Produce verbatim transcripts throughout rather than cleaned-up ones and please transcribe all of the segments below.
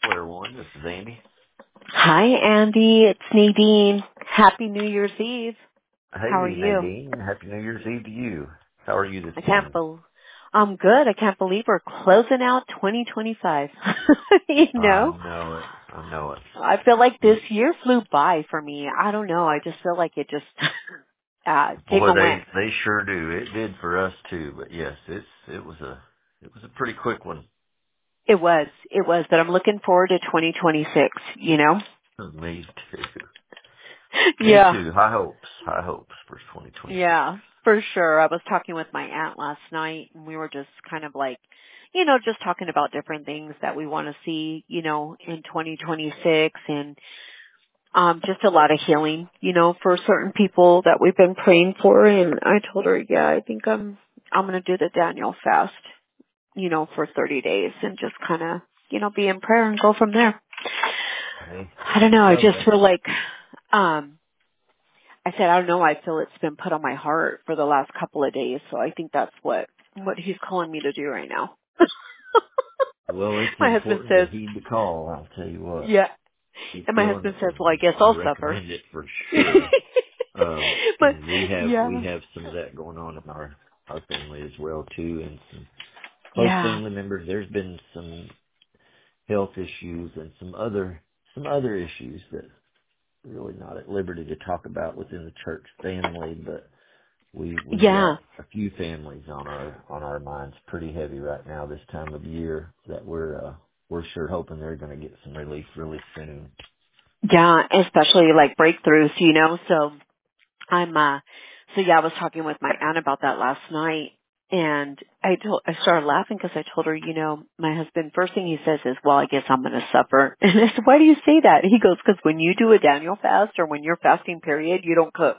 Square One. This is Andy. Hi, Andy. It's Nadine. Happy New Year's Eve. How are Hey, you? Nadine. Happy New Year's Eve to you. How are you this I can't morning? believe I'm good. I can't believe we're closing out twenty twenty-five. you I know, know it. I know it. I feel like this We, year flew by for me. I don't know. I just feel like it just uh came boy, and they went. they sure do. It did for us too. But yes, it's it was a it was a pretty quick one. It was. It was. But I'm looking forward to twenty twenty-six. You know. Me too. Me yeah. too. High hopes. High hopes for twenty twenty-six. Yeah, for sure. I was talking with my aunt last night and we were just kind of like, you know, just talking about different things that we want to see, you know, in twenty twenty-six and um just a lot of healing, you know, for certain people that we've been praying for and I told her, yeah, I think I'm I'm going to do the Daniel fast, you know, for thirty days and just kind of, you know, be in prayer and go from there. Hey, I don't know, I love just that. feel like um I said, I don't know, I feel it's been put on my heart for the last couple of days, so I think that's what, what he's calling me to do right now. Well, it's my husband important to says, heed the call. I'll tell you what. yeah. Keep And my doing husband it, says, well, I and guess I I'll suffer. recommend it for sure. Um, but, and we have we yeah, have some of that going on in our our family as well too, and some close yeah, family members. There's been some health issues and some other some other issues that we're really not at liberty to talk about within the church family, but we we've yeah, got a few families on our on our minds pretty heavy right now this time of year that we're uh, we're sure hoping they're going to get some relief really soon. yeah, especially like breakthroughs, you know, so I'm uh so yeah, I was talking with my aunt about that last night and I told I started laughing because I told her, you know, my husband first thing he says is, "Well, I guess I'm going to suffer." And I said, "Why do you say that?" He goes, "Cuz when you do a Daniel fast or when you're fasting period, you don't cook."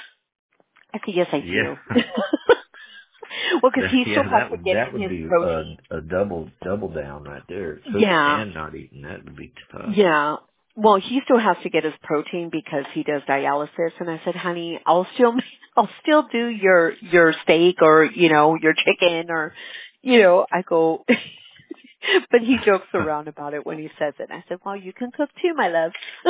I said, "Yes, I do." Yeah. well, cuz That, he yeah, still has that to would get that in would his be protein. a, a double double down right there. Cooking Yeah. and not eating, that would be tough. Yeah. Well, he still has to get his protein because he does dialysis. And I said, honey, I'll still, I'll still do your, your steak or, you know, your chicken or, you know, I go, but he jokes around about it when he says it. And I said, well, you can cook too, my love.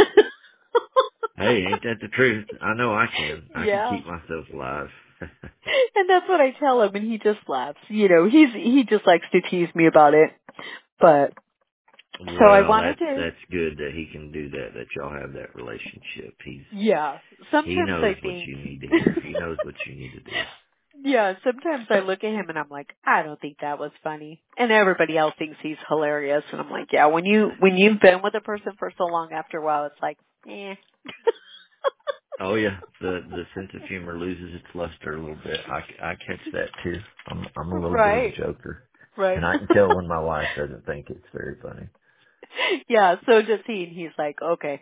Hey, ain't that the truth? I know I can. I can yeah. keep myself alive. And that's what I tell him and he just laughs. You know, he's, he just likes to tease me about it. But, so I Well, wanted that's to, that's good that he can do that. That y'all have that relationship. He's yeah, he sometimes I knows what think, you need to hear. He knows what you need to do. yeah, sometimes I look at him and I'm like, I don't think that was funny. And everybody else thinks he's hilarious and I'm like, yeah, when you when you've been with a person for so long after a while it's like, eh. Oh yeah, the the sense of humor loses its luster a little bit. I, I catch that too. I'm I'm a little bit of a right. joker, Right. and I can tell when my wife doesn't think it's very funny. yeah, so does he and he's like, okay.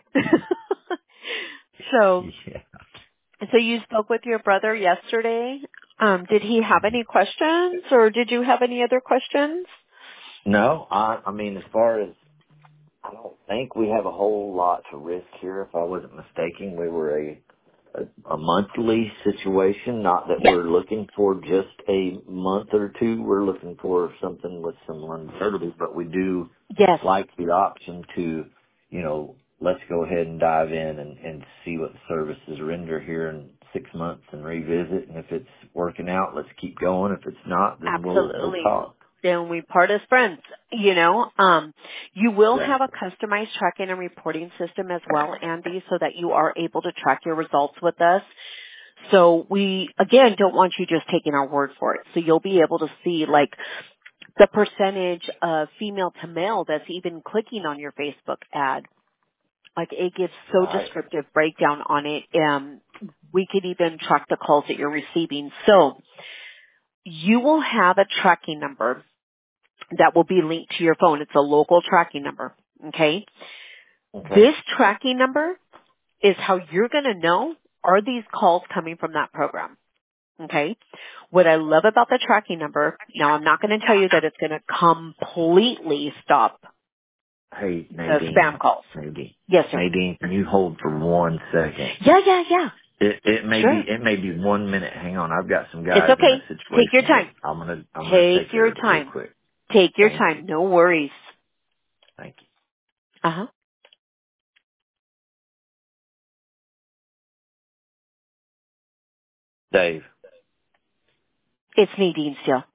so Yeah. so you spoke with your brother yesterday. Um, did he have any questions or did you have any other questions? No, I I mean as far as I don't think we have a whole lot to risk here. If I wasn't mistaken, we were a a, a monthly situation. Not that Yes. we're looking for just a month or two. We're looking for something with some longevity, but we do Yes. like the option to, you know, let's go ahead and dive in and, and see what the services render here in six months and revisit. And if it's working out, let's keep going. If it's not, then we'll we'll Absolutely. talk. Then we part as friends, you know. Um, you will have a Exactly. customized tracking and reporting system as well, Andy, so that you are able to track your results with us. So we, again, don't want you just taking our word for it. So you'll be able to see, like, the percentage of female to male that's even clicking on your Facebook ad. Like, it gives so Right. descriptive breakdown on it. Um, we could even track the calls that you're receiving. So you will have a tracking number that will be linked to your phone. It's a local tracking number. Okay. Okay. This tracking number is how you're going to know, are these calls coming from that program? Okay. What I love about the tracking number, now I'm not going to tell you that it's going to completely stop Hey, the spam Nadine. calls. Nadine. Yes, sir. Nadine, can you hold for one second? Yeah, yeah, yeah. It, it may be, Sure. it may be one minute. Hang on. I've got some It's guys in a okay. Take your situation that time. I'm going to, I'm going to Take take care your of it real time. quick. Take your Thank you. time. No worries. Thank you. Uh-huh. Dave. It's Nadine still.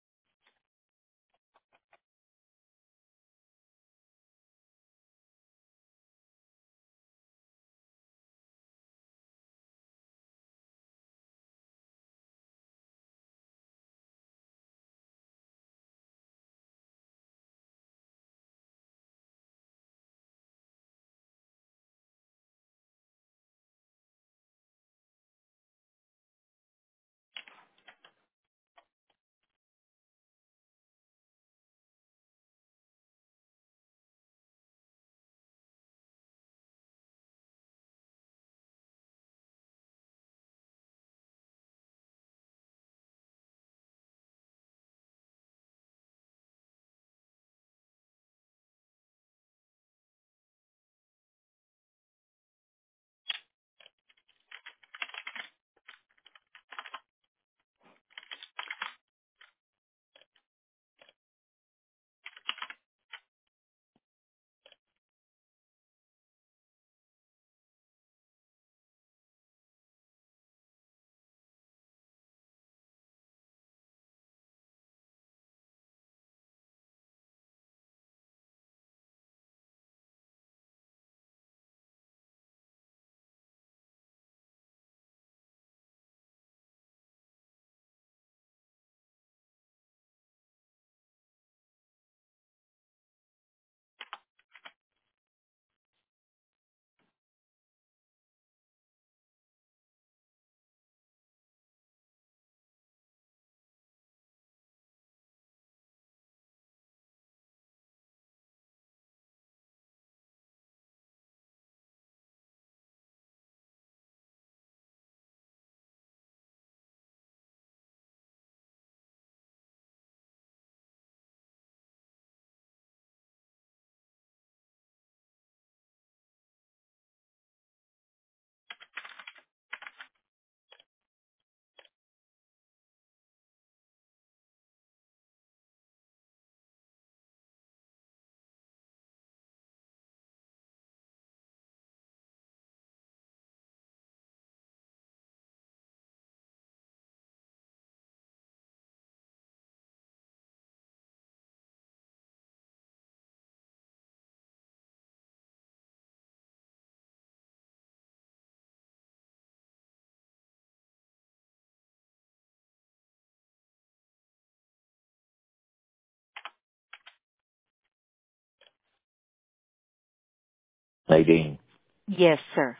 Nadine. Yes, sir.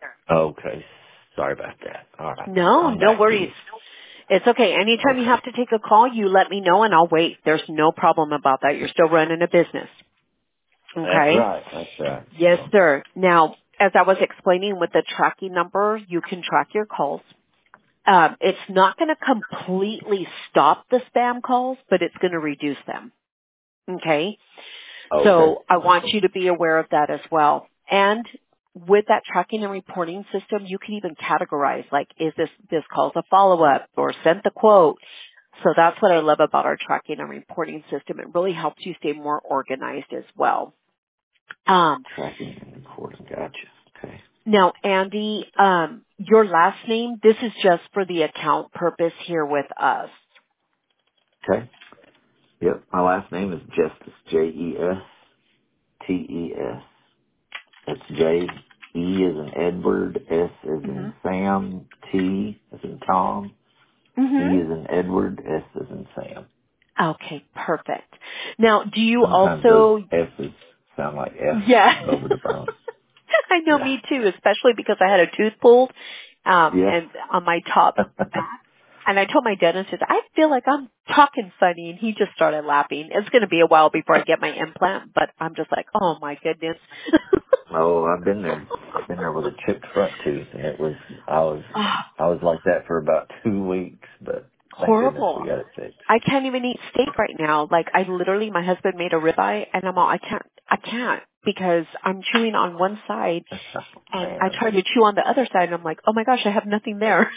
Okay. Sorry about that. All right. No, I'm no back to worries. you. It's okay. Anytime you Okay. have to take a call, you let me know and I'll wait. There's no problem about that. You're still running a business. That's Okay? right. That's right. Yes, So, sir. Now, as I was explaining with the tracking number, you can track your calls. Um, it's not going to completely stop the spam calls, but it's going to reduce them. Okay? okay. So I want Okay. you to be aware of that as well. And with that tracking and reporting system, you can even categorize, like, is this, this calls a follow-up or sent the quote? So that's what I love about our tracking and reporting system. It really helps you stay more organized as well. Um, Tracking and recording. Gotcha. Okay. now, Andy, um, your last name, this is just for the account purpose here with us. Okay. Yep. My last name is Justice. J E S T E S. That's J. E as in Edward. S as hmm in Sam. T as in Tom. E hmm as in Edward. S as in Sam. Okay, perfect. Now, do you Sometimes those also, S's sound like F yeah. over the phone. I know, Yeah. me too, especially because I had a tooth pulled, um, Yeah. and on my top back. And I told my dentist, I feel like I'm talking funny, and he just started laughing. It's going to be a while before I get my implant, but I'm just like, oh my goodness. Oh, I've been there. I've been there with a chipped front tooth, and it was I was Oh, I was like that for about two weeks, but thank goodness horrible. we got it fixed. I can't even eat steak right now. Like, I literally, my husband made a ribeye, and I'm all, I can't, I can't, because I'm chewing on one side, and I Man. try to chew on the other side, and I'm like, oh my gosh, I have nothing there.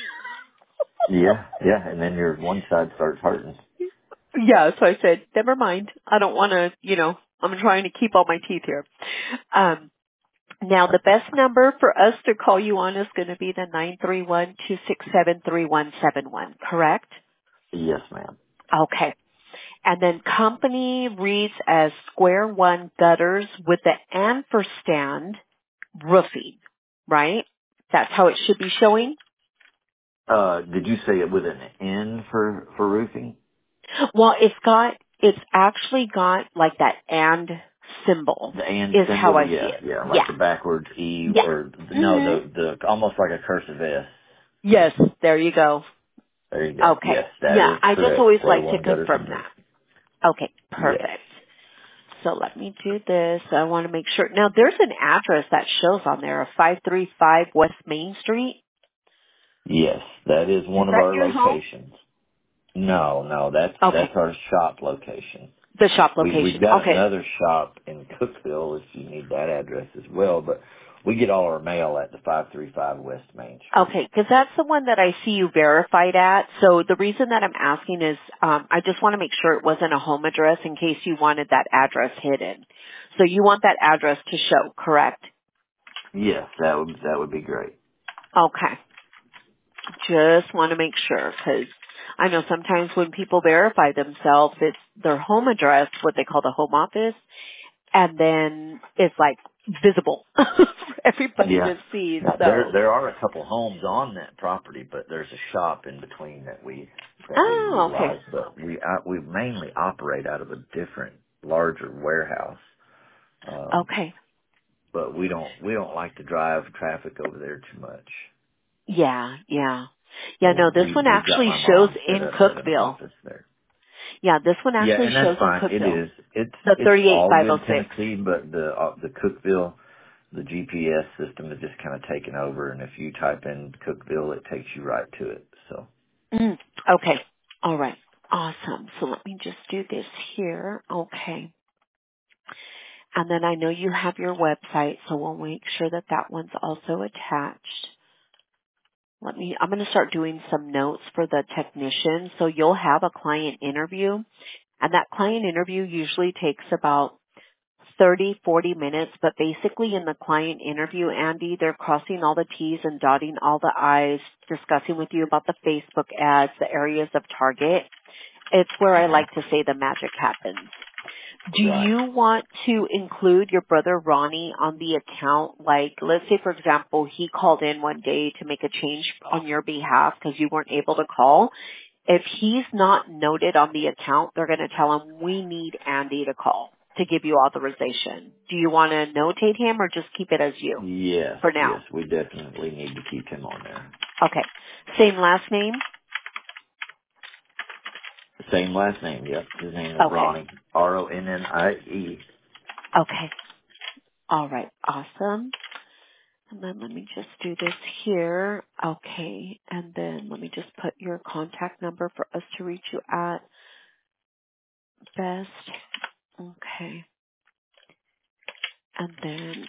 Yeah, yeah, and then your one side starts hurting. Yeah, so I said, never mind. I don't want to, you know, I'm trying to keep all my teeth here. Um, now, the best number for us to call you on is going to be the nine three one, two six seven, three one seven one, correct? Yes, ma'am. Okay. And then company reads as Square One Gutters with the ampersand roofing, right? That's how it should be showing? Uh, did you say it with an N for, for roofing? Well, it's got, it's actually got like that and symbol The and is how symbol? I see Yeah, it. yeah, like Yeah. the backwards E Yeah. or, no, hmm the, the, almost like a cursive S. Yes, there you go. There you go. Okay. Yes, that Yeah, is I just correct. always Square like to one gutters confirm and roof. that. Okay, Yes. perfect. So let me do this. I want to make sure. Now there's an address that shows on there, five three five West Main Street. Yes, that is Is one of that our your home? locations. No, no, that's, Okay. that's our shop location. The shop We, we've location. got Okay. another shop in Cookville if you need that address as well, but we get all our mail at the five three five West Main Street. Okay, because that's the one that I see you verified at. So the reason that I'm asking is um, I just want to make sure it wasn't a home address in case you wanted that address hidden. So you want that address to show, correct? Yes, that would, that would be great. Okay. Just want to make sure because I know sometimes when people verify themselves, it's their home address, what they call the home office, and then it's like visible for everybody Yeah. to see. Now, there So, there are a couple homes on that property, but there's a shop in between that we that we oh, okay. utilize. But we uh, we mainly operate out of a different, larger warehouse. Um, Okay. but we don't we don't like to drive traffic over there too much. Yeah, yeah. Yeah, So no, this we one we've got actually my shows mom set in up at an Cookville. office there. Yeah, this one Yeah, actually and that's shows in fine. It Cookville. is. It's The it's all good thirty-eight five oh six. Tennessee, but the uh, the Cookville, the G P S system is just kind of taken over, and if you type in Cookville, it takes you right to it. So Mm, okay. All right. Awesome. So let me just do this here. Okay. And then I know you have your website, so we'll make sure that that one's also attached. Let me, I'm going to start doing some notes for the technician. So you'll have a client interview, and that client interview usually takes about thirty, forty minutes, but basically in the client interview, Andy, they're crossing all the T's and dotting all the I's, discussing with you about the Facebook ads, the areas of target. It's where I hmm like to say the magic happens. Do right. you want to include your brother Ronnie on the account? Like, let's say, for example, he called in one day to make a change on your behalf because you weren't able to call. If he's not noted on the account, they're going to tell him, we need Andy to call to give you authorization. Do you want to notate him or just keep it as you Yes, for yes, now? we definitely need to keep him on there. Okay. Same last name? Same last name. Yep, his name is Okay. Ronnie. R O N N I E. Okay. All right. Awesome. And then let me just do this here. Okay. And then let me just put your contact number for us to reach you at best. Okay. And then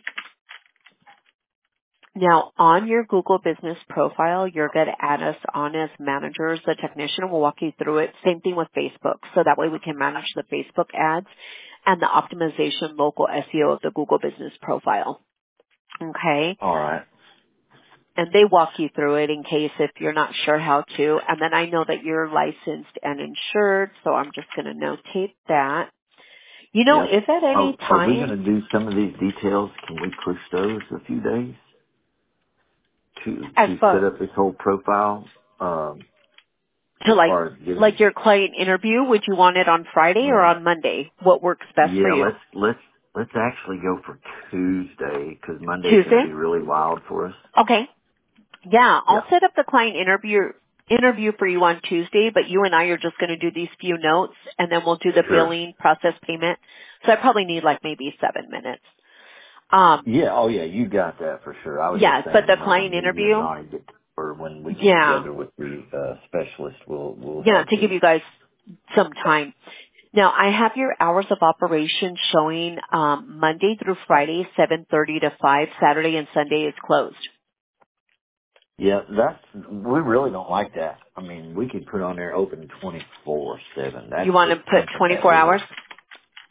now on your Google business profile, you're going to add us on as managers. The technician will walk you through it. Same thing with Facebook. So that way we can manage the Facebook ads and the optimization local S E O of the Google business profile. Okay. All right. And they walk you through it in case if you're not sure how to. And then I know that you're licensed and insured, so I'm just going to notate that. You know, Yep. if at any Oh, are we time going to do some of these details? Can we push those a few days to as to set far up this whole profile? Um, to as like far as like getting, your client interview, would you want it on Friday or mm, on Monday? What works best for yeah, you? let's let's let's actually go for Tuesday because Monday's going to Tuesday? be really wild for us. Okay. Yeah, I'll Yeah, set up the client interview interview for you on Tuesday, but you and I are just going to do these few notes and then we'll do the sure. billing process payment. So I probably need like maybe seven minutes. Um, Yeah, oh yeah, you got that for sure. I was just yes, but saying the when client when you and interview, Ronnie get, or when we get yeah, together with the uh, specialist, we'll we'll yeah, have to give these. you guys some time. Now, I have your hours of operation showing um, Monday through Friday, seven thirty to five. Saturday and Sunday is closed. Yeah, that's we really don't like that. I mean, we could put on there open twenty four seven. You That's want to just put something that twenty-four we hours?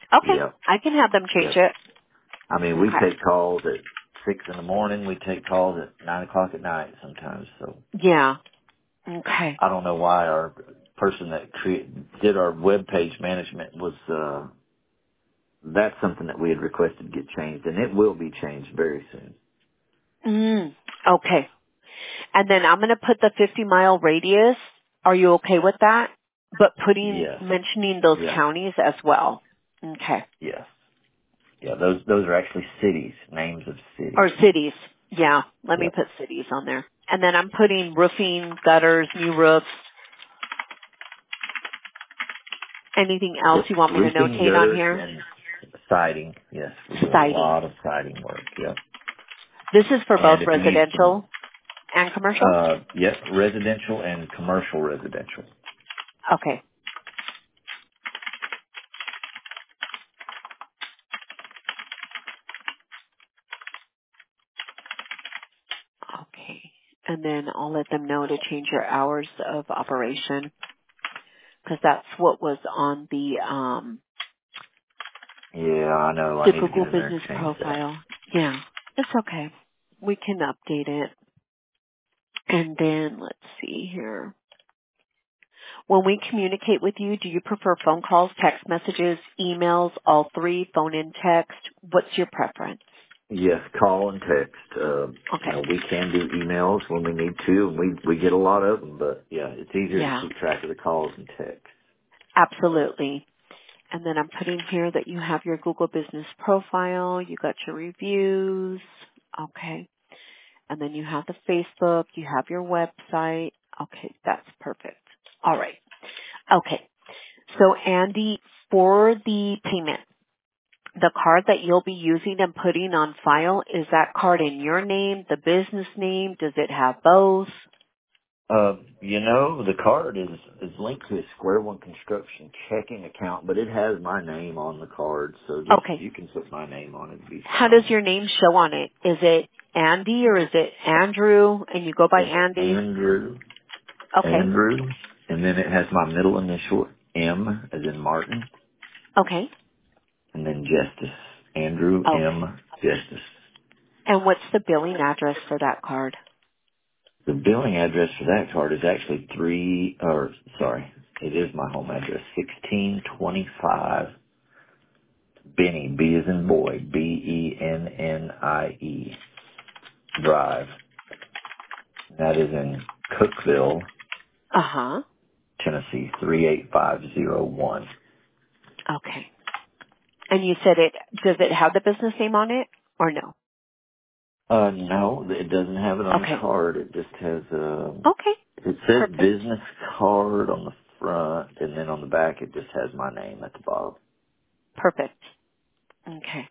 Okay. Yep. I can have them change Yep. it. I mean, we Okay. take calls at six in the morning. We take calls at nine o'clock at night sometimes. So Yeah. Okay. I don't know why our person that cre- did our web page management was, uh, that's something that we had requested get changed, and it will be changed very soon. Mm. Okay. And then I'm going to put the fifty mile radius. Are you okay with that? But putting, Yes. mentioning those Yeah. counties as well. Okay. Yes. Yeah. Those those are actually cities, names of cities. Or cities. Yeah. Let me Yep. put cities on there. And then I'm putting roofing, gutters, new roofs. Anything else Yep. you want me to Roofing, notate on gutters, here? and siding. Yes, we do a Siding. lot of siding work. Yep. This is for both And if you need some, residential and commercial? uh, yep, residential and commercial residential. Okay. Okay. And then I'll let them know to change your hours of operation because that's what was on the um Yeah, I know. I the need to get Google in there and business change that. profile. Yeah. It's okay. We can update it. And then let's see here. When we communicate with you, do you prefer phone calls, text messages, emails, all three, phone and text? What's your preference? Yes, call and text. Uh, you Okay. know, we can do emails when we need to, and we we get a lot of them. But yeah, it's easier to Yeah, keep track of the calls and text. absolutely. And then I'm putting here that you have your Google business profile, you got your reviews. Okay. And then you have the Facebook, you have your website. Okay, that's perfect. All right. Okay. So Andy, for the payment, the card that you'll be using and putting on file, is that card in your name, the business name? Does it have both? Uh, you know, the card is is linked to a Square One Construction checking account, but it has my name on the card, so just Okay. you can put my name on it, it'd be How does fine. your name show on it? Is it Andy or is it Andrew and you go by It's Andy? Andrew, Okay. Andrew, and then it has my middle initial M, as in Martin, Okay. and then Justice. Andrew Okay. M. Justice. And what's the billing address for that card? The billing address for that card is actually three, or sorry, it is my home address, sixteen twenty-five Benny, B as in boy, B E N N I E Drive. That is in Cookville, Uh-huh. Tennessee, three eight five zero one. Okay. And you said it, does it have the business name on it or no? Uh, no, it doesn't have it on the Okay. card. It just has, um, Okay. it says Perfect. business card on the front, and then on the back it just has my name at the bottom. Perfect. Okay.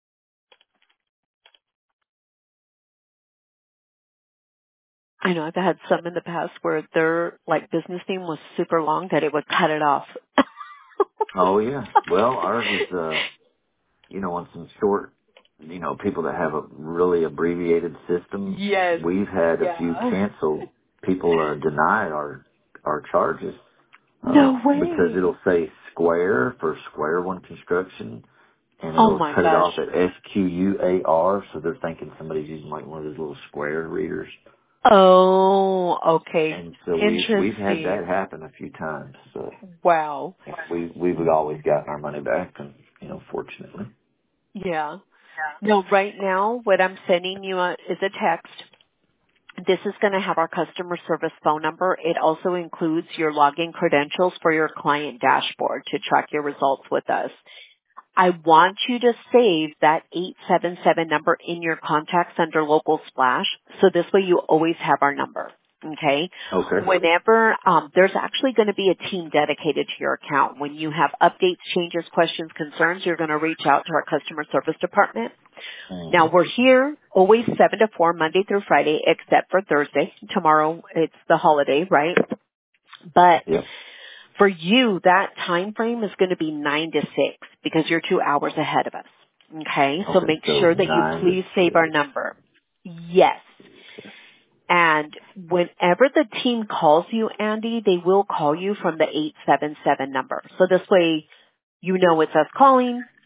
I know I've had some in the past where their like business name was super long that it would cut it off. Oh yeah. Well, ours is, uh, you know, on some short, you know, people that have a really abbreviated system, Yes. we've had a few Yeah. cancel, people uh, deny our, our charges, uh, No because way. it'll say Square for Square One Construction, and Oh it'll my cut it gosh. off at S Q U A R, so they're thinking somebody's using like one of those little Square readers. Oh, okay. And so we, we've had Interesting. that happen a few times, so Wow. we, we've always gotten our money back, and, you know, fortunately. Yeah. No, right now what I'm sending you uh, is a text. This is going to have our customer service phone number. It also includes your login credentials for your client dashboard to track your results with us. I want you to save that eight seven seven number in your contacts under local splash. So this way you always have our number. Okay. Okay. Whenever, um, there's actually going to be a team dedicated to your account. When you have updates, changes, questions, concerns, you're going to reach out to our customer service department. Mm-hmm. Now we're here always seven to four Monday through Friday except for Thursday. Tomorrow it's the holiday, right? But Yep. for you, that time frame is going to be nine to six because you're two hours ahead of us. Okay, so Okay, make so sure that you nine to please save our six. number. Yes. And whenever the team calls you, Andy, they will call you from the eight seven seven number. So this way, you know it's us calling.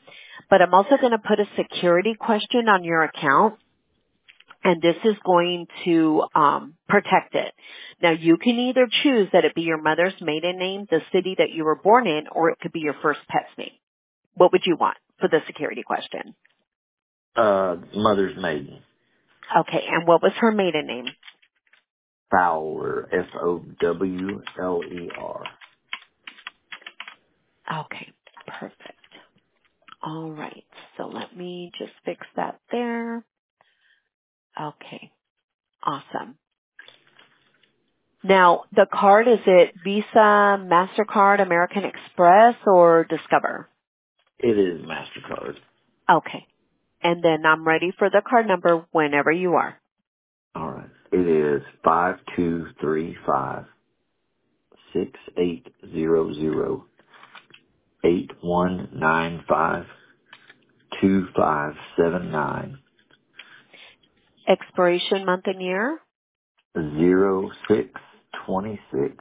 But I'm also going to put a security question on your account, and this is going to um, protect it. Now, you can either choose that it be your mother's maiden name, the city that you were born in, or it could be your first pet's name. What would you want for the security question? Uh, mother's maiden. Okay, and what was her maiden name? Fowler. F O W L E R. Okay, perfect. All right, so let me just fix that there. Okay, awesome. Now, the card, is it Visa, MasterCard, American Express, or Discover? It is MasterCard. Okay, and then I'm ready for the card number whenever you are. All right. It is five two three five six eight zero zero eight one nine five two five seven nine Expiration month and year, zero six twenty six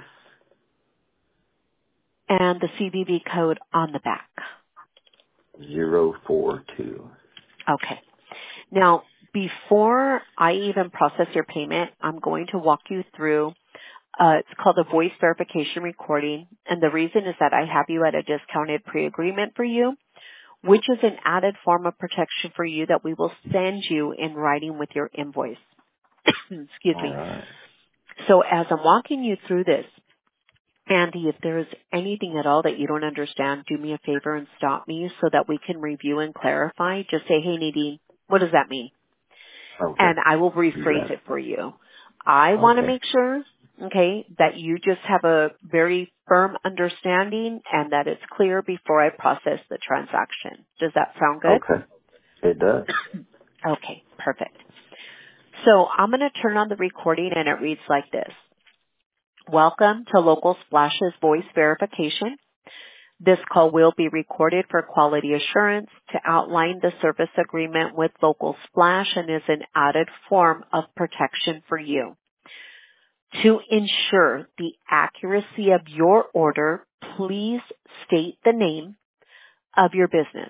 and the C V V code on the back. zero four two. Okay. Now, before I even process your payment, I'm going to walk you through, uh, it's called a voice verification recording. And the reason is that I have you at a discounted pre-agreement for you, which is an added form of protection for you that we will send you in writing with your invoice. Excuse All me. right. So as I'm walking you through this, Andy, if there is anything at all that you don't understand, do me a favor and stop me so that we can review and clarify. Just say, hey, Nadine, what does that mean? Okay. And I will Do rephrase that. it for you. I want to Okay. make sure, okay, that you just have a very firm understanding and that it's clear before I process the transaction. Does that sound good? Okay. It does. Okay, perfect. So I'm going to turn on the recording and it reads like this. Welcome to Local Splash's voice verification. This call will be recorded for quality assurance to outline the service agreement with Local Splash and is an added form of protection for you. To ensure the accuracy of your order, please state the name of your business.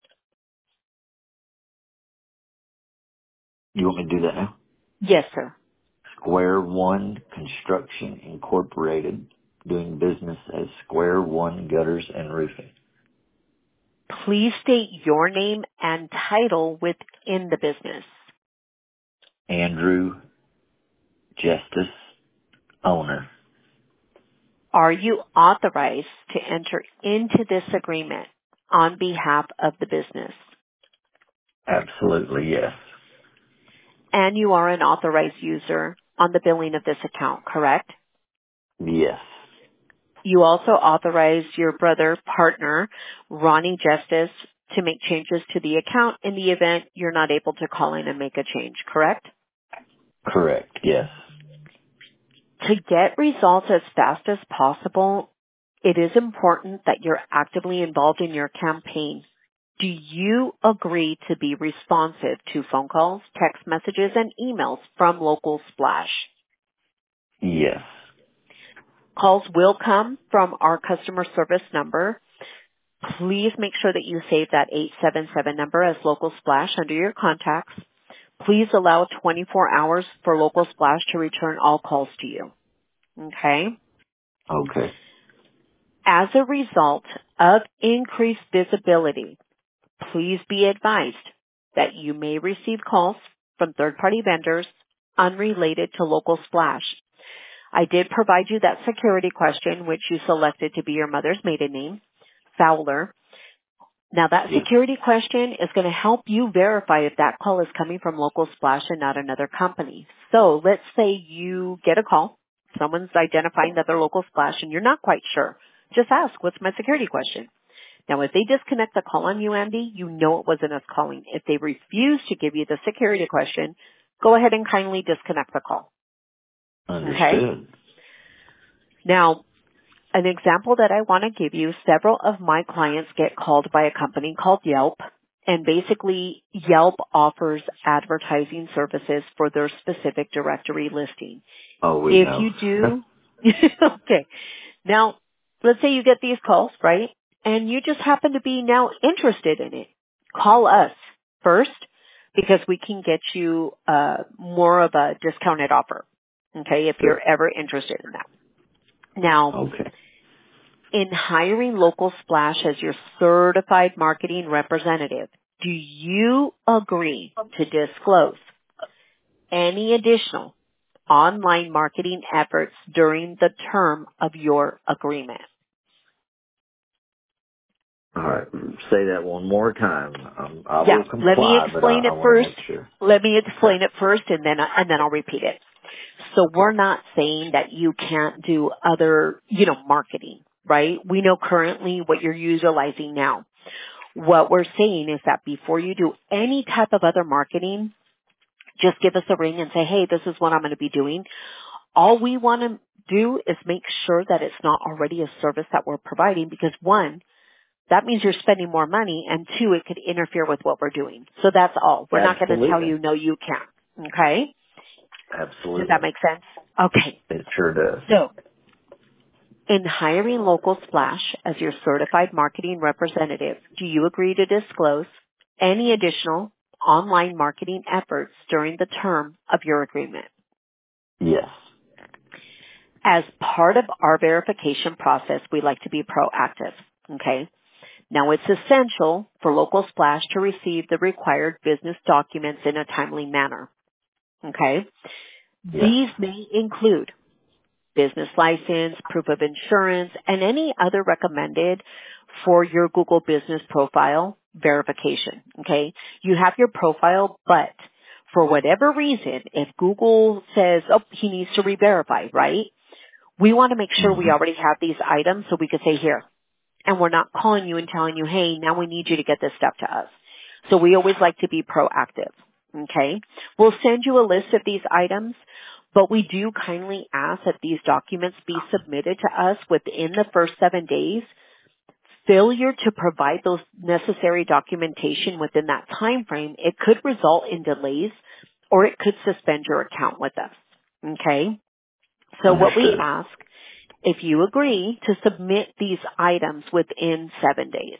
You want me to do that now? Yes, sir. Square One Construction Incorporated, doing business as Square One Gutters and Roofing. Please state your name and title within the business. Andrew Justice, owner. Are you authorized to enter into this agreement on behalf of the business? Absolutely, yes. And you are an authorized user on the billing of this account, correct? Yes. You also authorized your brother partner, Ronnie Justice, to make changes to the account in the event you're not able to call in and make a change, correct? Correct, yes. To get results as fast as possible, it is important that you're actively involved in your campaign. Do you agree to be responsive to phone calls, text messages, and emails from Local Splash? Yes. Calls will come from our customer service number. Please make sure that you save that eight seven seven number as Local Splash under your contacts. Please allow twenty-four hours for Local Splash to return all calls to you. Okay? Okay. As a result of increased visibility, please be advised that you may receive calls from third-party vendors unrelated to Local Splash. I did provide you that security question, which you selected to be your mother's maiden name, Fowler. Now that Yes. security question is going to help you verify if that call is coming from Local Splash and not another company. So let's say you get a call. Someone's identifying that they're Local Splash and you're not quite sure. Just ask, what's my security question? Now if they disconnect the call on you, Andy, you know it wasn't us calling. If they refuse to give you the security question, go ahead and kindly disconnect the call. Okay? Understood. Now, an example that I want to give you, several of my clients get called by a company called Yelp, and basically Yelp offers advertising services for their specific directory listing. Oh, we If know. you do, okay. Now, let's say you get these calls, right? And you just happen to be now interested in it. call us first because we can get you uh, more of a discounted offer, okay, if you're Sure. ever interested in that. Now, Okay. in hiring Local Splash as your certified marketing representative, do you agree to disclose any additional online marketing efforts during the term of your agreement? All right. Say that one more time. Um, I Yeah, will let me comply, but I, explain I it want to first. make sure. Let me Okay. explain it first and then, and then I'll repeat it. So we're not saying that you can't do other, you know, marketing, right? We know currently what you're utilizing now. What we're saying is that before you do any type of other marketing, just give us a ring and say, hey, this is what I'm going to be doing. All we want to do is make sure that it's not already a service that we're providing because one, that means you're spending more money, and two, it could interfere with what we're doing. So that's all. We're not going to tell Absolutely. you, no, you can't. Okay? Does that Absolutely. make sense? Okay. It sure does. So, in hiring Local Splash as your certified marketing representative, do you agree to disclose any additional online marketing efforts during the term of your agreement? Yes. As part of our verification process, we like to be proactive. Okay? Now, it's essential for Local Splash to receive the required business documents in a timely manner. Okay? Yes. These may include business license, proof of insurance, and any other recommended for your Google business profile verification. Okay? You have your profile, but for whatever reason, if Google says, oh, he needs to re-verify, right? We want to make sure we hmm already have these items so we could say, here, and we're not calling you and telling you, hey, now we need you to get this stuff to us. So we always like to be proactive. Okay? We'll send you a list of these items, but we do kindly ask that these documents be submitted to us within the first seven days. Failure to provide those necessary documentation within that time frame, it could result in delays or it could suspend your account with us. Okay? So what we Understood. ask, if you agree to submit these items within seven days.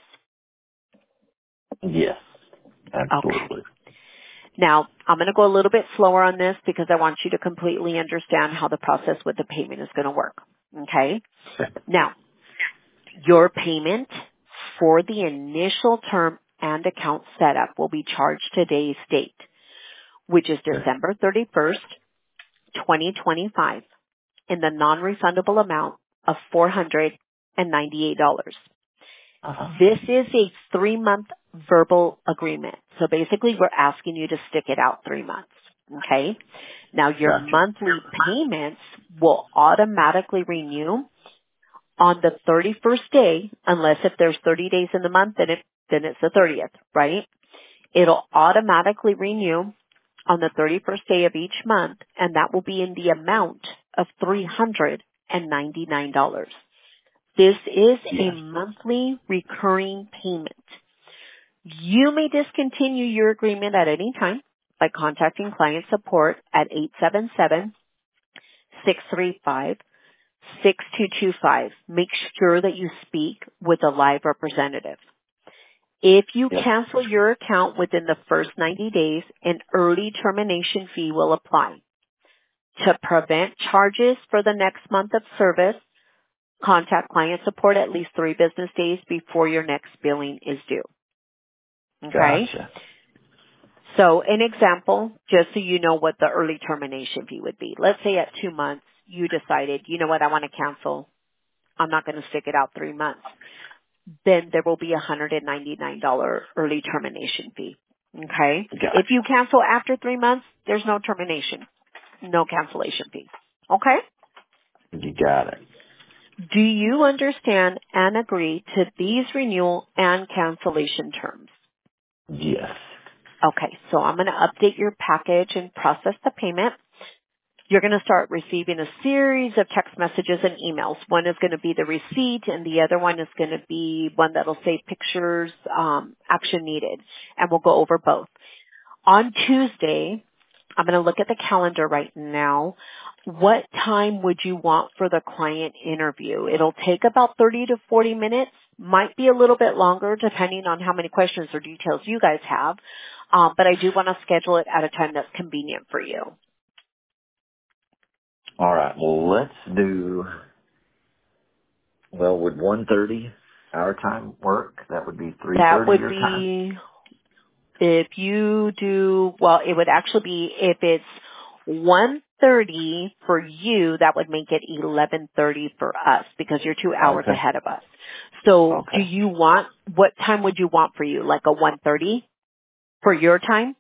Yes. Okay. Absolutely. Now, I'm going to go a little bit slower on this because I want you to completely understand how the process with the payment is going to work. Okay? Now, your payment for the initial term and account setup will be charged today's date, which is Okay. December thirty-first, twenty twenty-five, in the non-refundable amount of four hundred ninety-eight dollars. Uh-huh. This is a three-month verbal agreement. So basically, we're asking you to stick it out three months. Okay? Now, your Gotcha. monthly payments will automatically renew on the thirty-first day, unless if there's thirty days in the month, then, it, then it's the thirtieth, right? It'll automatically renew on the thirty-first day of each month, and that will be in the amount of three hundred ninety-nine dollars. This is a Yes. monthly recurring payment. You may discontinue your agreement at any time by contacting client support at eight seven seven, six three five, six two two five. Make sure that you speak with a live representative. If you Yep. cancel your account within the first ninety days, an early termination fee will apply. To prevent charges for the next month of service, contact client support at least three business days before your next billing is due. Okay? Gotcha. So an example, just so you know what the early termination fee would be. Let's say at two months you decided, you know what, I want to cancel. I'm not going to stick it out three months. Then there will be a one hundred ninety-nine dollars early termination fee. Okay? If Gotcha. you cancel after three months, there's no termination, no cancellation fee. Okay? You got it. Do you understand and agree to these renewal and cancellation terms? Yes. Okay, so I'm going to update your package and process the payment. You're going to start receiving a series of text messages and emails. One is going to be the receipt, and the other one is going to be one that'll say pictures, um, action needed, and we'll go over both. On Tuesday, I'm going to look at the calendar right now. What time would you want for the client interview? It'll take about thirty to forty minutes. Might be a little bit longer depending on how many questions or details you guys have. Um, but I do want to schedule it at a time that's convenient for you. All right. Well, let's do, well, would one thirty our time work? That would be That three thirty would your time? be, if you do, well, it would actually be, if it's one thirty for you, that would make it eleven thirty for us because you're two hours Okay. ahead of us. So do Okay. you want, what time would you want for you? Like a one thirty for your time?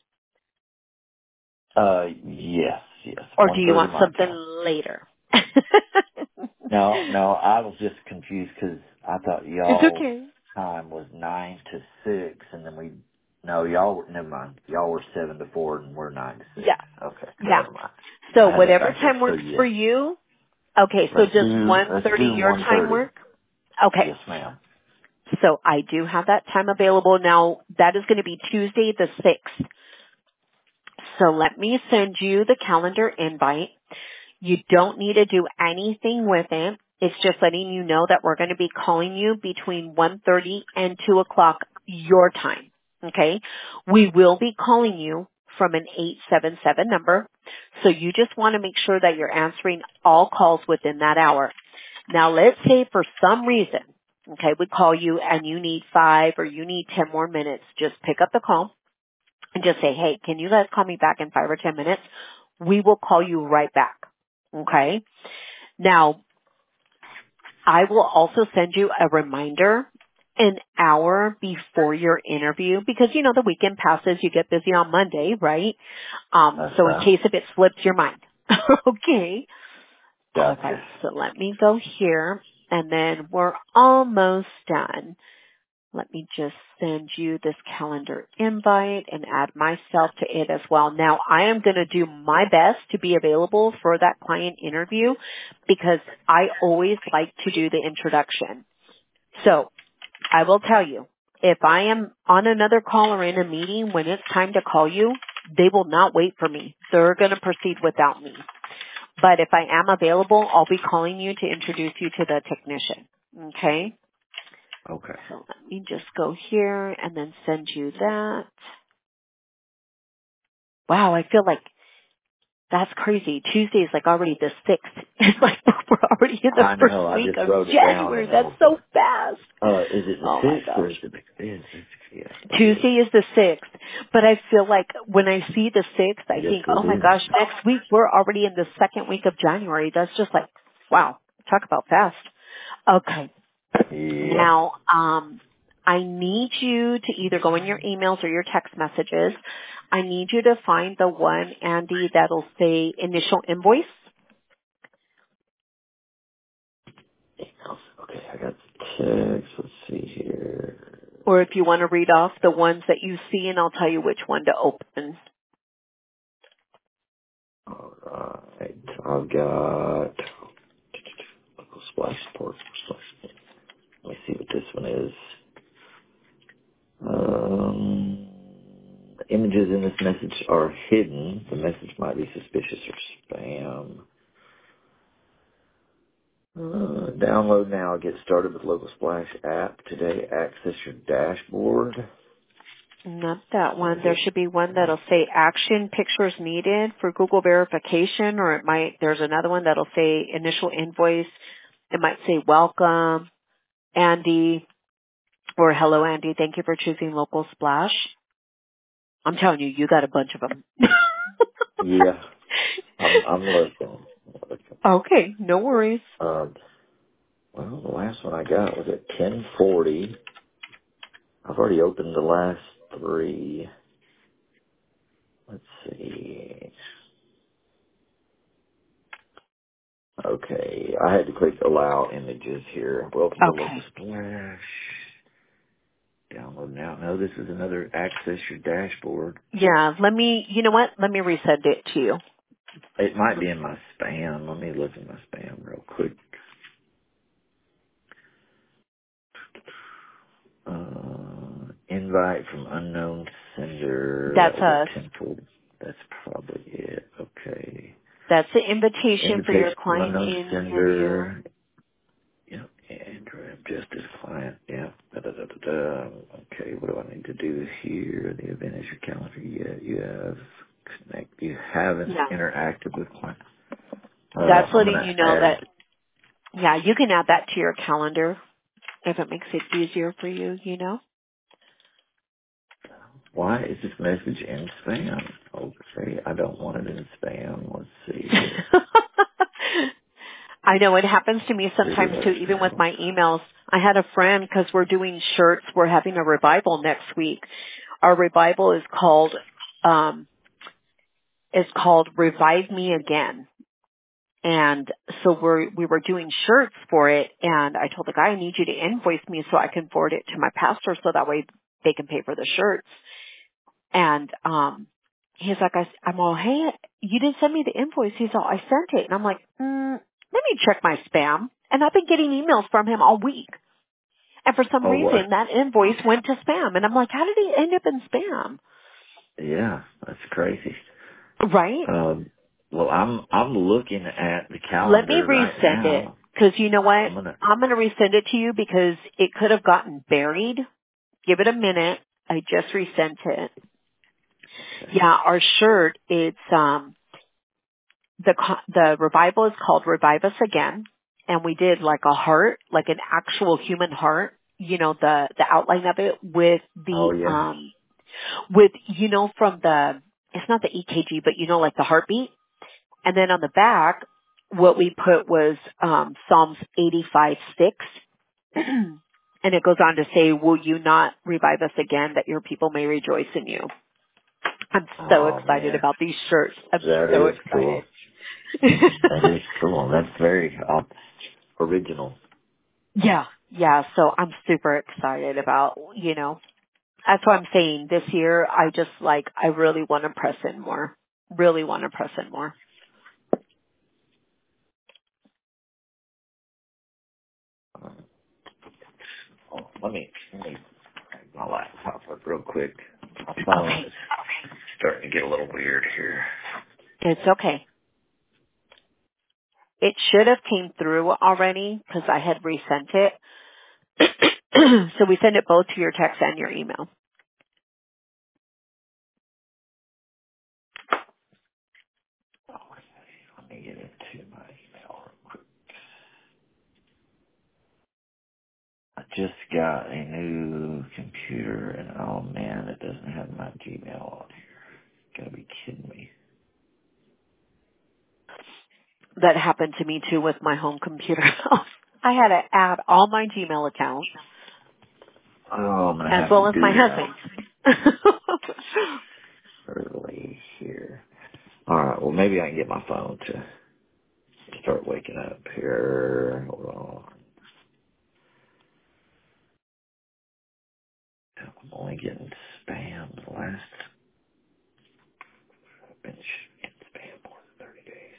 Uh, yes, yes. Or do one you thirty want my something time. later? No, no, I was just confused because I thought It's y'all's okay. time was nine to six, and then we, no, y'all, were- never mind. Y'all were seven to four, and we're nine to six. Yeah. Okay, Yeah. never mind. So I had that whatever backwards. time So works for yes, you. Okay, so let's does do, one let's thirty do your one time thirty. work? Okay. Yes, ma'am. So I do have that time available. Now that is going to be Tuesday the sixth. So let me send you the calendar invite. You don't need to do anything with it. It's just letting you know that we're going to be calling you between one thirty and two o'clock your time. Okay? We will be calling you from an eight seven seven number. So you just want to make sure that you're answering all calls within that hour. Now let's say for some reason, okay, we call you and you need five or you need ten more minutes. Just pick up the call and just say, hey, can you guys call me back in five or ten minutes? We will call you right back. Okay? Now, I will also send you a reminder an hour before your interview because, you know, the weekend passes, you get busy on Monday, right? Um, That's so in right. case if it slips your mind. Okay. All Gotcha. right. So let me go here and then we're almost done. Let me just send you this calendar invite and add myself to it as well. Now, I am going to do my best to be available for that client interview because I always like to do the introduction. So, I will tell you, if I am on another call or in a meeting when it's time to call you, they will not wait for me. They're going to proceed without me. But if I am available, I'll be calling you to introduce you to the technician. Okay? Okay. So let me just go here and then send you that. Wow, I feel like that's crazy. Tuesday is like already the sixth. It's like we're already in the I first know. I week just of wrote it down, January. and I That's was so like, fast. uh, is it the Oh my sixth or gosh. is it the, it's, it's, yeah, okay. Tuesday is the sixth. But I feel like when I see the sixth, I Yes, think, it oh my is. gosh, next week we're already in the second week of January. That's just like, wow, talk about fast. Okay. Yep. Now, um, I need you to either go in your emails or your text messages. I need you to find the one, Andy, that'll say initial invoice. Okay, I got the text. Let's see here. Or if you want to read off the ones that you see, and I'll tell you which one to open. All right, I've got local splash support. Splash. Let me see what this one is. Um, the images in this message are hidden. The message might be suspicious or spam. Uh, download now. Get started with Local Splash app today. Access your dashboard. Not that What one. is There it? should be one that'll say action pictures needed for Google verification, or it might, there's another one that'll say initial invoice. It might say welcome, Andy, or hello, Andy. Thank you for choosing Local Splash. I'm telling you, you got a bunch of them. Yeah, I'm I'm looking. I'm looking. Okay, no worries. Um, well, the last one I got was at ten forty. I've already opened the last three. Let's see. Okay, I had to click allow images here. Welcome to Local Okay. Splash. Download now. No, this is another access your dashboard. Yeah, let me, you know what? Let me resend it to you. It might be in my spam. Let me look in my spam real quick. Uh, invite from unknown sender. That's That was us. at ten forty. That's probably it. Okay. That's the invitation for your Invitation from client unknown interview. sender. Yep. Grab Justice client. Yeah. Da, da, da, da, da. Okay, what do I need to do here? The event is your calendar. Yeah, you have connect. You haven't Yeah. interacted with client. Uh, That's I'm letting gonna you know add. that, yeah, you can add that to your calendar if it makes it easier for you, you know? Why is this message in spam? Okay, I don't want it in spam. Let's see here. I know it happens to me sometimes too, Redirect even with mail. my emails. I had a friend, because we're doing shirts, we're having a revival next week. Our revival is called, um, is called Revive Me Again. And so we're, we were doing shirts for it, and I told the guy, I need you to invoice me so I can forward it to my pastor so that way they can pay for the shirts. And, um, he's like, I, I'm all, hey, you didn't send me the invoice. He's all, I sent it. And I'm like, mm, let me check my spam. And I've been getting emails from him all week. And for some Oh, what? reason, that invoice went to spam. And I'm like, how did he end up in spam? Yeah, that's crazy. Right? Um, well, I'm I'm looking at the Let me calendar right resend it. now. Because you know what? I'm gonna. I'm going to resend it to you because it could have gotten buried. Give it a minute. I just resent it. Okay. Yeah, our shirt, it's, um, the co- the revival is called Revive Us Again, and we did like a heart, like an actual human heart, you know, the the outline of it with the Oh yeah. um with you know from the it's not the E K G, but you know like the heartbeat, and then on the back what we put was um Psalms eighty-five six. And it goes on to say, will you not revive us again that your people may rejoice in you? I'm so Oh excited man, about these shirts. I'm that so is cool. excited. That is cool. That's very uh, original. Yeah, yeah. So I'm super excited about, you know, that's what I'm saying. This year, I just like, I really want to press in more. Really want to press in more. Oh, let me let me grab my laptop up real quick. My phone Okay. is starting to get a little weird here. It's okay. It should have came through already because I had resent it. So we send it both to your text and your email. Oh, let me get into my email real quick. I just got a new computer, and oh man, it doesn't have my Gmail on here. Gotta be kidding me. That happened to me too with my home computer. I had to add all my Gmail accounts Oh, I'm gonna as have to well as my do that husband's. early here. Alright, well maybe I can get my phone to start waking up here. Hold on. I'm only getting spam the last, I've been getting spam more than thirty days.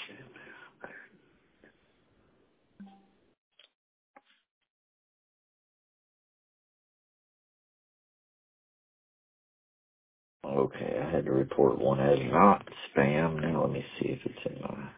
Okay, I had to report one as not spam. Now let me see if it's in my,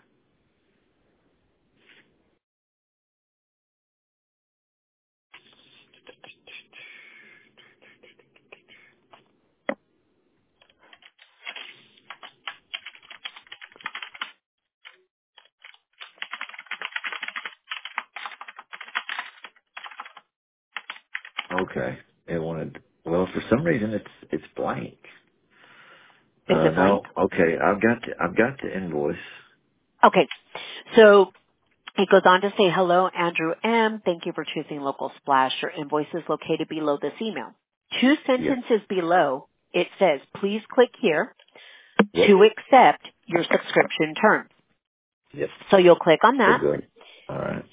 okay. It wanted, well for some reason it's, it's blank. Is Uh, it blank? no, okay, I've got the, I've got the invoice. Okay. So it goes on to say, hello, Andrew M. Thank you for choosing Local Splash. Your invoice is located below this email. Two Yes. sentences below, it says, please click here Yep. to accept your subscription terms. Yep. So you'll click on Good, that, good. Alright.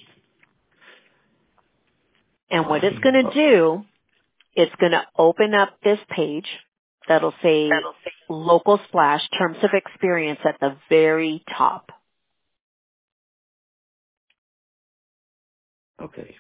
and what it's Alrighty. going to Oh, do, it's going to open up this page that'll say Local Splash Terms of Experience at the very top. okay.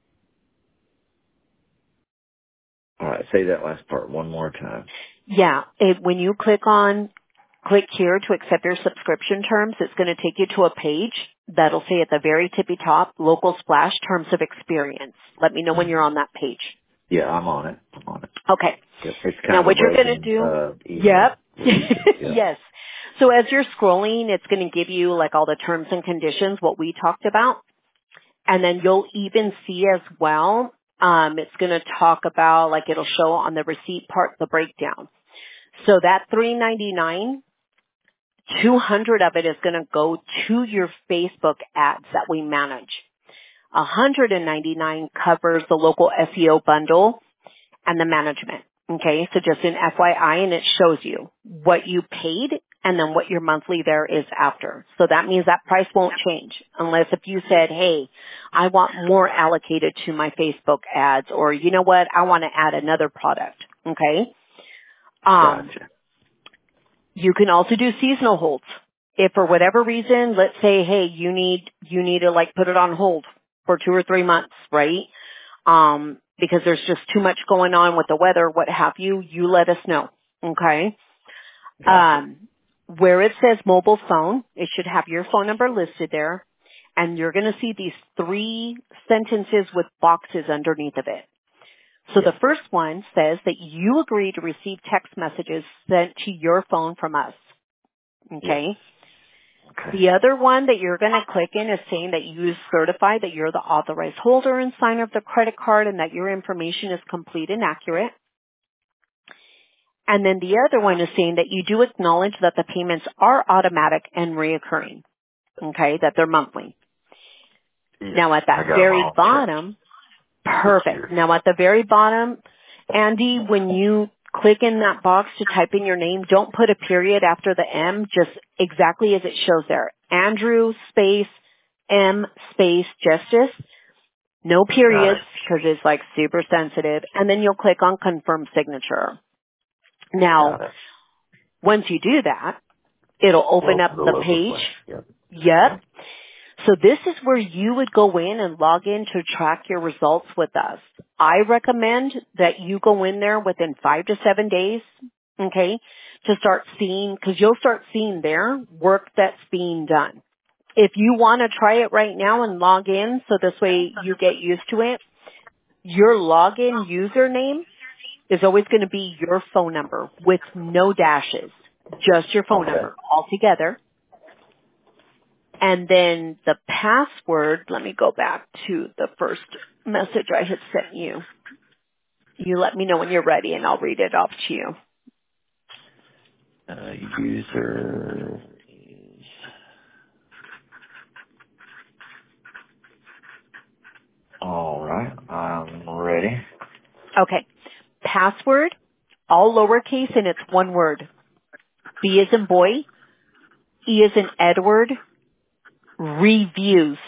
Alright, say that last part one more time. Yeah, it, when you click on, click here to accept your subscription terms, it's going to take you to a page that'll say at the very tippy top, Local Splash Terms of Experience. Let me know when you're on that page. Yeah, I'm on it. I'm on it. Okay. Yep. It's kind Now of a what you're going to broken do, uh, email. yep. Yep. Yes. So as you're scrolling, it's going to give you like all the terms and conditions, what we talked about. And then you'll even see as well, um, it's going to talk about, like it'll show on the receipt part, the breakdown. So that three ninety-nine, two hundred of it is going to go to your Facebook ads that we manage. one hundred ninety-nine covers the local S E O bundle and the management. Okay, so just an F Y I, and it shows you what you paid and then what your monthly there is after. So that means that price won't change unless if you said, hey, I want more allocated to my Facebook ads, or you know what, I want to add another product. Okay. Um, Gotcha. you can also do seasonal holds. If for whatever reason, let's say, hey, you need, you need to like put it on hold for two or three months, right? Um, because there's just too much going on with the weather, what have you, you let us know. Okay. Gotcha. Um, where it says mobile phone, it should have your phone number listed there. And you're going to see these three sentences with boxes underneath of it. So Yep. the first one says that you agree to receive text messages sent to your phone from us. Yes. Okay. Okay. The other one that you're going to click in is saying that you certify that you're the authorized holder and signer of the credit card and that your information is complete and accurate. And then the other one is saying that you do acknowledge that the payments are automatic and reoccurring. Okay, that they're monthly. Yes. Now at I that got them very all checked bottom, this perfect. year. Now at the very bottom, Andy, when you click in that box to type in your name, don't put a period after the M, just exactly as it shows there. Andrew space M space Justice. No Got periods it. because it's like super sensitive. And then you'll click on confirm signature. Now, Got it. once you do that, it'll We'll open open up the the local page. slash. Yep. Yep. Yep. So this is where you would go in and log in to track your results with us. I recommend that you go in there within five to seven days, okay, to start seeing, because you'll start seeing there work that's being done. If you want to try it right now and log in so this way you get used to it, your login username is always going to be your phone number with no dashes, just your phone Okay. number all together. And then the password, let me go back to the first message I had sent you. You let me know when you're ready and I'll read it off to you. Uh, user is all right. I'm ready. Okay. Password, all lowercase and it's one word. B as in boy, E as in Edward, reviews.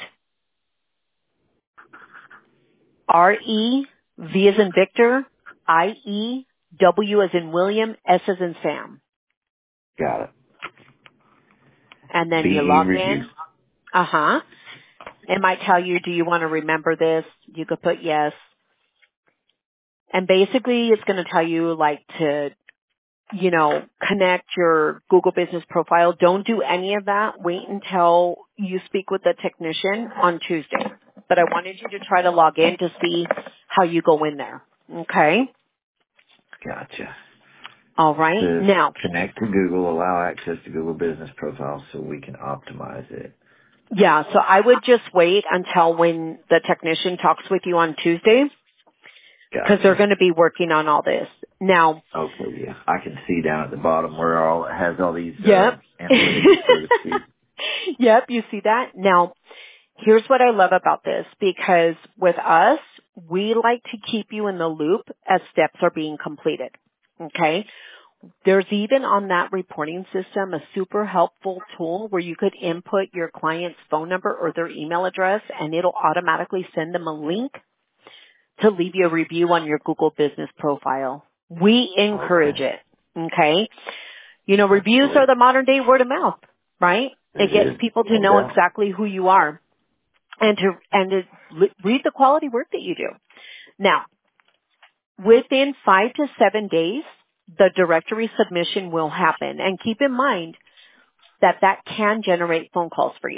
R E, V as in Victor, I E, W as in William, S as in Sam. Got it. And then B you E log review. in. Uh-huh. It might tell you, do you want to remember this? You could put yes. And basically it's going to tell you like to, you know, connect your Google business profile. Don't do any of that. Wait until you speak with the technician on Tuesday. But I wanted you to try to log in to see how you go in there. Okay? Gotcha. All right. To Now, connect to Google, allow access to Google Business Profile so we can optimize it. yeah, so I would just wait until when the technician talks with you on Tuesday because they're Gotcha. going to be working on all this. Now, Okay, yeah. I can see down at the bottom where all it has all these uh, yep. analytics, so to speak. Yep, you see that? Now, here's what I love about this because with us, we like to keep you in the loop as steps are being completed. Okay? There's even on that reporting system a super helpful tool where you could input your client's phone number or their email address and it'll automatically send them a link to leave you a review on your Google business profile. We encourage Okay. it. Okay? You know, reviews are Absolutely. the modern day word of mouth, right? It It gets is. people to No know doubt. exactly who you are and to, and to l- read the quality work that you do. Now, within five to seven days, the directory submission will happen. And keep in mind that that can generate phone calls for you.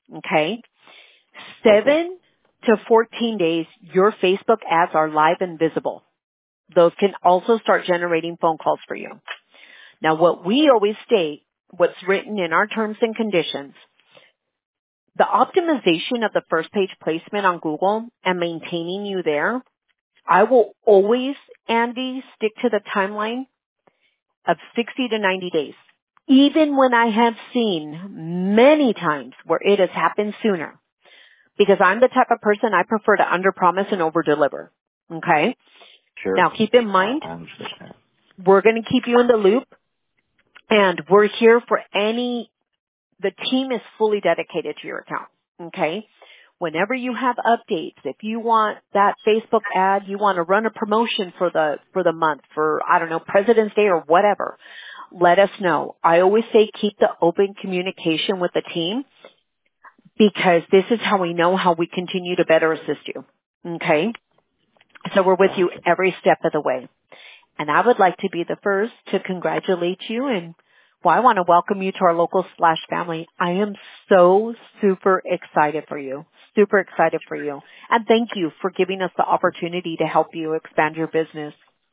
Okay? Okay. Seven to fourteen days, your Facebook ads are live and visible. Those can also start generating phone calls for you. Now what we always state, what's written in our terms and conditions, the optimization of the first page placement on Google and maintaining you there, I will always, Andy, stick to the timeline of sixty to ninety days. Even when I have seen many times where it has happened sooner. Because I'm the type of person I prefer to underpromise and overdeliver. Okay? Sure. Now keep in I, mind, I understand that. we're going to keep you in the loop and we're here for any, the team is fully dedicated to your account. Okay? Whenever you have updates, if you want that Facebook ad, you want to run a promotion for the, for the month, for, I don't know, President's Day or whatever, let us know. I always say keep the open communication with the team because this is how we know how we continue to better assist you. Okay? So we're with you Gotcha. every step of the way. And I would like to be the first to congratulate you and well, I want to welcome you to our local Slash family. I am so super excited for you. Super excited for you. And thank you for giving us the opportunity to help you expand your business.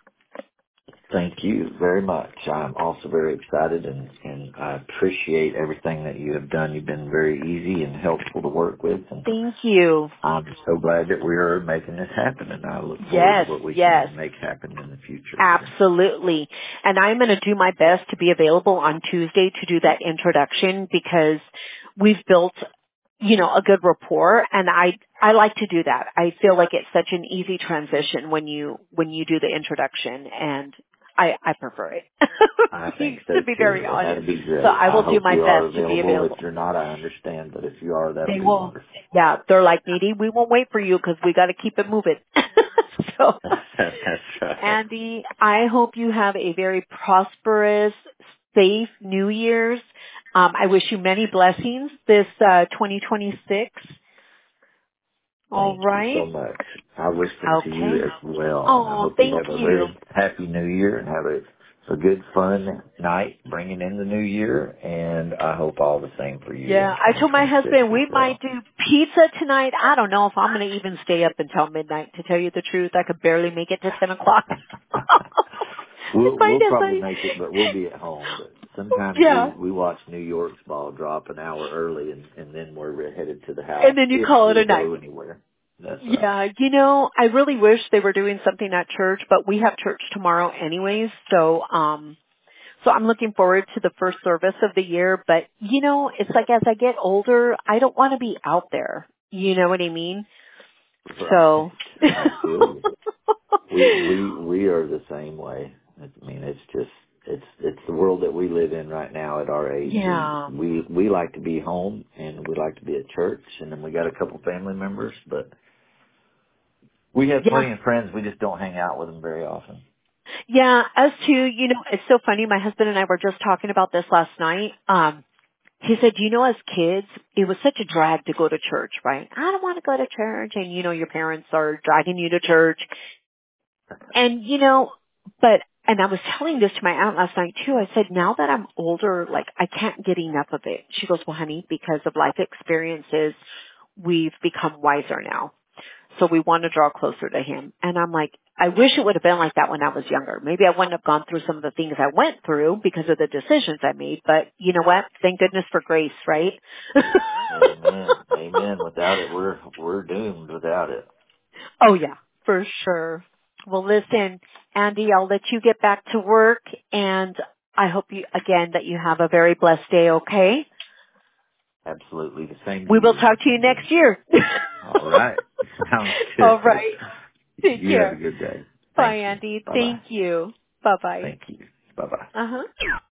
Thank you very much. I'm also very excited and, and I appreciate everything that you have done. You've been very easy and helpful to work with, and Thank you. I'm so glad that we are making this happen, and I look forward to Yes, what we yes. can make happen in the future. So, Absolutely. And I'm going to do my best to be available on Tuesday to do that introduction because we've built, you know, a good rapport and I, I like to do that. I feel like it's such an easy transition when you, when you do the introduction and I, I prefer it. I think so To be very too, and honest. that'd be So great. I I will do hope my you are best to be available. available. If you're not, I understand, but if you are, that'll They be will, wonderful. yeah, they're like, Needy, we won't wait for you because we got to keep it moving. So, That's right. Andy, I hope you have a very prosperous, safe New Year's. Um, I wish you many blessings this uh, twenty twenty-six. All Thank you so right. much. I wish it to you Okay. as well, and I Oh, hope you thank have a you. very happy New Year and have a, a good, fun night bringing in the New Year, and I hope all the same for you Yeah, in I told my twenty twenty-six husband as we might well. do pizza tonight. I don't know if I'm going to even stay up until midnight. To tell you the truth, I could barely make it to ten o'clock. I we'll find we'll it probably funny. make it, but we'll be at home. But sometimes Yeah. we we watch New York's ball drop an hour early, and and then we're headed to the And house then you if call it we a night. go anywhere. That's right. Yeah, you know, I really wish they were doing something at church, but we have church tomorrow anyways, so um so I'm looking forward to the first service of the year, but you know, it's like as I get older, I don't want to be out there. You know what I mean? Right. So I feel you. We we we are the same way. I mean, it's just it's it's the world that we live in right now at our age. We yeah. we we like to be home and we like to be at church, and then we got a couple family members, but we have Yeah. plenty of friends. We just don't hang out with them very often. Yeah, us too. You know, it's so funny. My husband and I were just talking about this last night. Um He said, you know, as kids, it was such a drag to go to church, right? I don't want to go to church. And, you know, your parents are dragging you to church. And, you know, but, and I was telling this to my aunt last night too. I said, now that I'm older, like, I can't get enough of it. She goes, well, honey, because of life experiences, we've become wiser now. So we want to draw closer to him. And I'm like, I wish it would have been like that when I was younger. Maybe I wouldn't have gone through some of the things I went through because of the decisions I made. But you know what? Thank goodness for grace, right? Amen. Amen. Without it, we're we're doomed. Without it. Oh yeah, for sure. Well, listen, Andy, I'll let you get back to work and I hope you, again, that you have a very blessed day, okay? Absolutely. The same to We will you. talk to you And next year. all right. Sounds All good. right. Take You have a care. good day. Bye, Thank you. Andy. Bye bye. Thank you. Bye-bye. Thank you. Bye bye. Uh-huh.